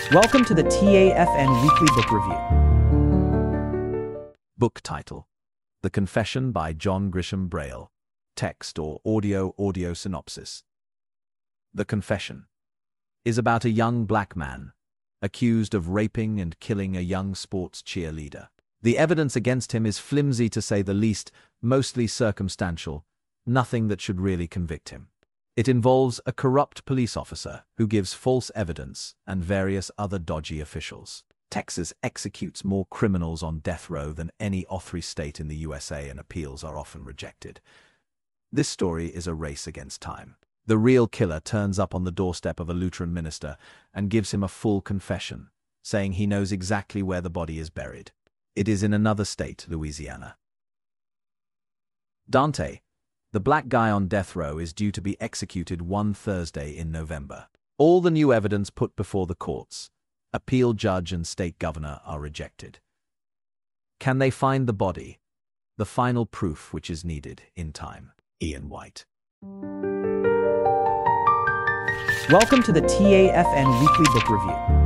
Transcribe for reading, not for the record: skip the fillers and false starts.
Welcome to the TAFN Weekly Book Review. Book title: The Confession by John Grisham Braille. Text or audio synopsis. The Confession is about a young black man accused of raping and killing a young sports cheerleader. The evidence against him is flimsy to say the least, mostly circumstantial, nothing that should really convict him. It involves a corrupt police officer who gives false evidence and various other dodgy officials. Texas executes more criminals on death row than any authority state in the USA, and appeals are often rejected. This story is a race against time. The real killer turns up on the doorstep of a Lutheran minister and gives him a full confession, saying he knows exactly where the body is buried. It is in another state, Louisiana. Dante, the black guy on death row, is due to be executed one Thursday in November. All the new evidence put before the courts, appeal judge and state governor, are rejected. Can they find the body? The final proof which is needed in time. Ian White. Welcome to the TAFN Weekly Book Review.